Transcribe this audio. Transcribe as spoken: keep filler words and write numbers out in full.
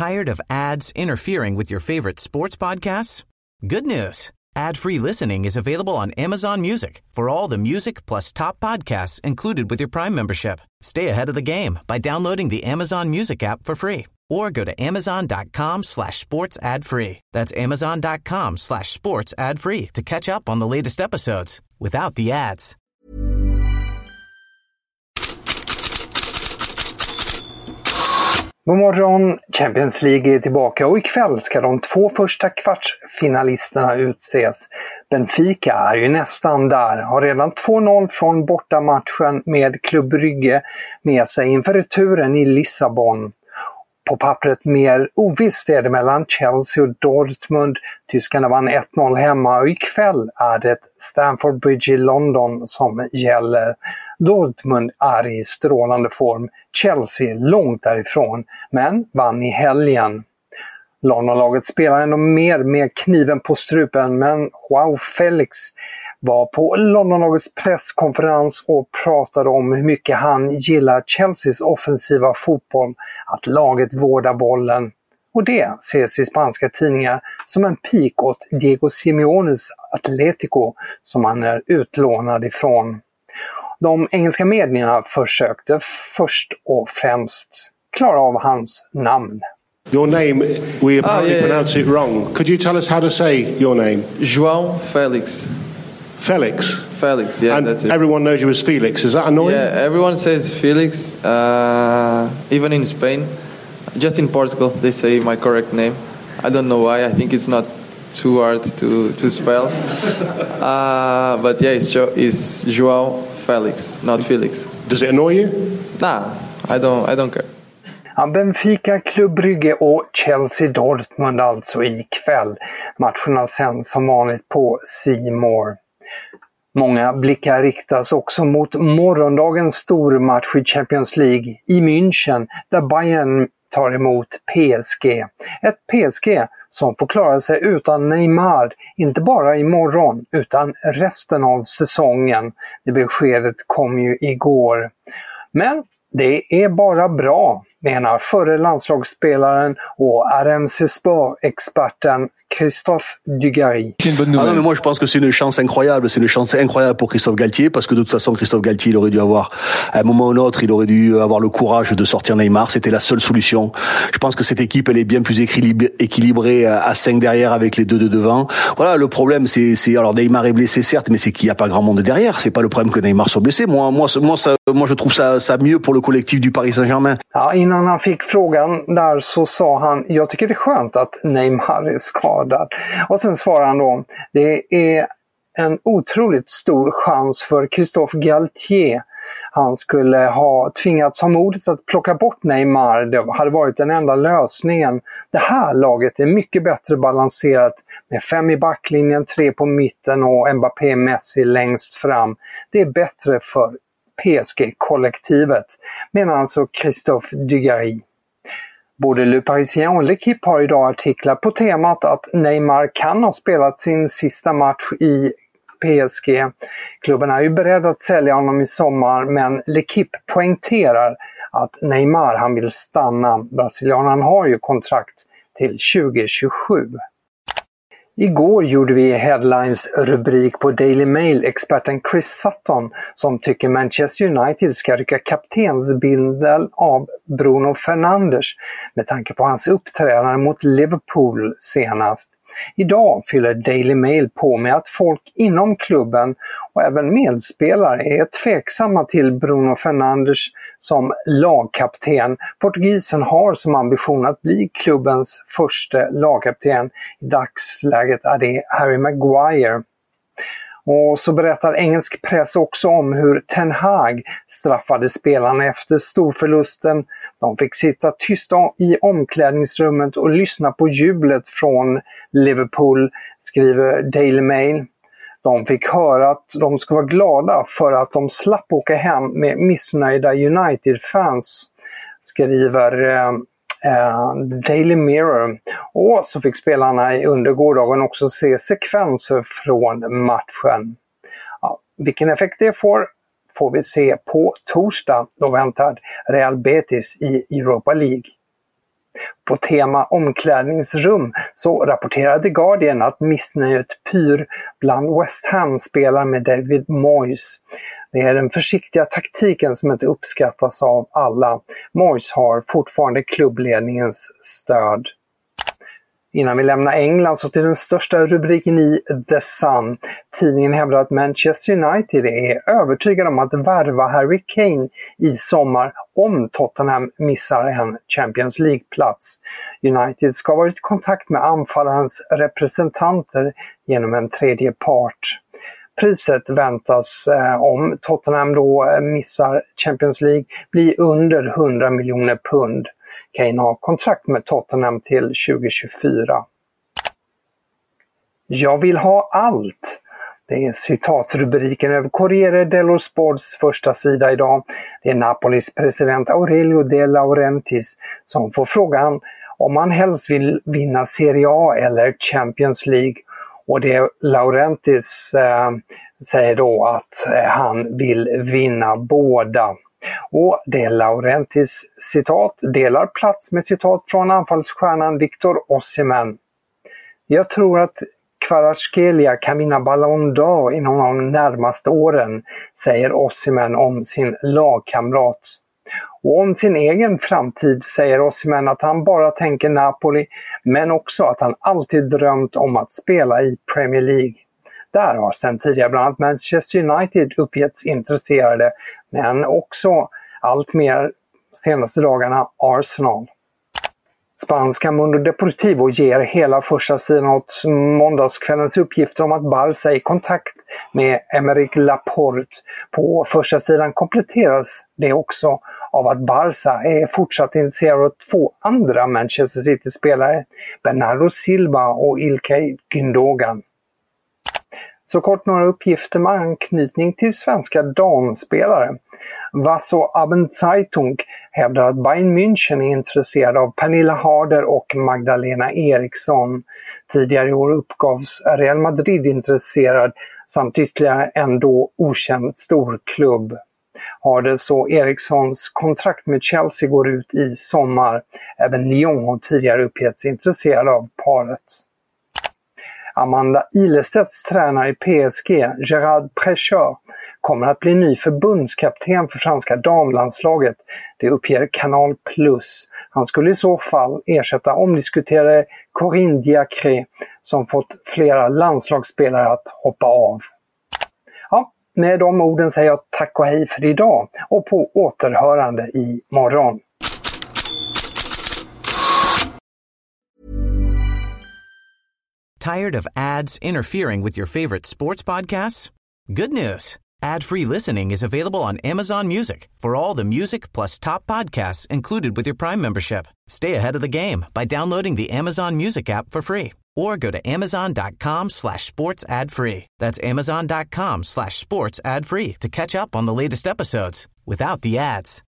Tired of ads interfering with your favorite sports podcasts? Good news. Ad-free listening is available on Amazon Music for all the music plus top podcasts included with your Prime membership. Stay ahead of the game by downloading the Amazon Music app for free or go to amazon.com slash sports ad free. That's amazon.com slash sports ad free to catch up on the latest episodes without the ads. God morgon, Champions League är tillbaka och ikväll ska de två första kvartsfinalisterna utses. Benfica är ju nästan där, har redan två noll från bortamatchen med Club Brugge med sig inför returen i Lissabon. På pappret mer ovisst är det mellan Chelsea och Dortmund. Tyskarna vann ett noll hemma och ikväll är det Stamford Bridge i London som gäller. Dortmund är i strålande form, Chelsea långt därifrån, men vann i helgen. Londonlaget spelar ändå mer med kniven på strupen, men Joao Felix var på Londonlagets presskonferens och pratade om hur mycket han gillar Chelseas offensiva fotboll, att laget vårdar bollen. Och det ses i spanska tidningar som en pik åt Diego Simeones Atletico som han är utlånad ifrån. De engelska medierna försökte först och främst klara av hans namn. Your name, we apparently oh, yeah, pronounce yeah. it wrong. Could you tell us how to say your name? João Felix. Felix? Felix, yeah, and that's it. Everyone knows you as Felix. Is that annoying? Yeah, everyone says Felix, uh, even in Spain. Just in Portugal, they say my correct name. I don't know why. I think it's not too hard to, to spell. Uh, but yeah, it's, jo- it's João Felix, not Felix. Does it annoy you? Nah, I don't, I don't care. Ja, Benfica, Club Brugge och Chelsea Dortmund alltså ikväll. Matcherna sen som vanligt på C More. Många blickar riktas också mot morgondagens stormatch i Champions League i München där Bayern tar emot P S G. Ett P S G som får klara sig utan Neymar, inte bara imorgon utan resten av säsongen. Det beskedet kom ju igår. Men det är bara bra, menar förre landslagsspelaren och R M C Sport-experten Christophe Dugarry. Ah non, mais moi je pense que c'est une chance incroyable, c'est une chance incroyable pour Christophe Galtier, parce que de toute façon Christophe Galtier il aurait dû avoir, à un moment ou un autre, il aurait dû avoir le courage de sortir Neymar, c'était la seule solution. Je pense que cette équipe elle est bien plus équilibrée à cinq derrière avec les deux de devant. Voilà, le problème c'est, c'est alors Neymar est blessé certes, mais c'est qu'il n'y a pas grand monde derrière, c'est pas le problème que Neymar soit blessé. Moi, moi, moi, ça, moi je trouve ça, ça mieux pour le collectif du Paris Saint-Germain. Ja, innan han fick frågan där så sa han, jag tycker det är skönt att Neymar är skadad. Och sen svarar han då, det är en otroligt stor chans för Christophe Galtier. Han skulle ha tvingats ha modet att plocka bort Neymar. Det hade varit den enda lösningen. Det här laget är mycket bättre balanserat med fem i backlinjen, tre på mitten och Mbappé Messi längst fram. Det är bättre för P S G-kollektivet, menar alltså Christophe Dugarry. Både Le Parisien och L'Équipe har idag artiklar på temat att Neymar kan ha spelat sin sista match i P S G. Klubben är ju beredd att sälja honom i sommar, men L'Équipe poängterar att Neymar han vill stanna. Brasilianen har ju kontrakt till tjugo tjugosju. Igår gjorde vi headlines-rubrik på Daily Mail-experten Chris Sutton som tycker Manchester United ska rycka kaptensbindel av Bruno Fernandes med tanke på hans uppträdande mot Liverpool senast. Idag fyller Daily Mail på med att folk inom klubben och även medspelare är tveksamma till Bruno Fernandes som lagkapten. Portugisen har som ambition att bli klubbens första lagkapten. I dagsläget är det Harry Maguire. Och så berättar engelsk press också om hur Ten Hag straffade spelarna efter storförlusten. De fick sitta tysta i omklädningsrummet och lyssna på jublet från Liverpool, skriver Daily Mail. De fick höra att de ska vara glada för att de slapp åka hem med missnöjda United-fans, skriver eh, eh, Daily Mirror. Och så fick spelarna under gårdagen också se sekvenser från matchen. Ja, vilken effekt det får får vi se på torsdag. Då väntar Real Betis i Europa League. På tema omklädningsrum så rapporterade The Guardian att missnöjet pyr bland West Ham-spelare med David Moyes. Det är den försiktiga taktiken som inte uppskattas av alla. Moyes har fortfarande klubbledningens stöd. Innan vi lämnar England så till den största rubriken i The Sun. Tidningen hävdar att Manchester United är övertygad om att värva Harry Kane i sommar om Tottenham missar en Champions League-plats. United ska ha varit i kontakt med anfallarens representanter genom en tredje part. Priset väntas eh, om Tottenham då missar Champions League bli under hundra miljoner pund. Kane har kontrakt med Tottenham till tjugo tjugofyra. Jag vill ha allt. Det är citatrubriken över Corriere dello Sports första sida idag. Det är Napolis president Aurelio De Laurentiis som får frågan om han helst vill vinna Serie A eller Champions League. Och det Laurentiis eh, säger då att eh, han vill vinna båda. Och det Laurentiis citat delar plats med citat från anfallsstjärnan Victor Osimhen. Jag tror att Kvaratskhelia kan vinna Ballon d'Or inom de närmaste åren, säger Osimhen om sin lagkamrat. Och om sin egen framtid säger Osimhen att han bara tänker Napoli, men också att han alltid drömt om att spela i Premier League. Där har sedan tidigare bland annat Manchester United uppgetts intresserade, men också allt mer senaste dagarna Arsenal. Spanska Mundo Deportivo ger hela första sidan åt måndagskvällens uppgifter om att Barça är i kontakt med Aymeric Laporte. På första sidan kompletteras det också av att Barça är fortsatt intresserad av två andra Manchester City-spelare, Bernardo Silva och Ilkay Gündogan. Så kort några uppgifter med anknytning till svenska damspelare. Vaso Abendzeitung hävdar att Bayern München är intresserad av Pernilla Harder och Magdalena Eriksson. Tidigare i år uppgavs Real Madrid intresserad samt ytterligare en då okänd storklubb. Harders och Erikssons kontrakt med Chelsea går ut i sommar. Även Lyon har tidigare uppgetts intresserad av paret. Amanda Ilestedts tränare i P S G, Gerard Précheur, kommer att bli ny förbundskapten för franska damlandslaget. Det uppger Kanal Plus. Han skulle i så fall ersätta omdiskuterade Corinne Diacre som fått flera landslagsspelare att hoppa av. Ja, med de orden säger jag tack och hej för idag och på återhörande i morgon. Tired of ads interfering with your favorite sports podcasts? Good news. Ad-free listening is available on Amazon Music for all the music plus top podcasts included with your Prime membership. Stay ahead of the game by downloading the Amazon Music app for free or go to amazon.com slash sports ad free. That's amazon.com slash sports ad free to catch up on the latest episodes without the ads.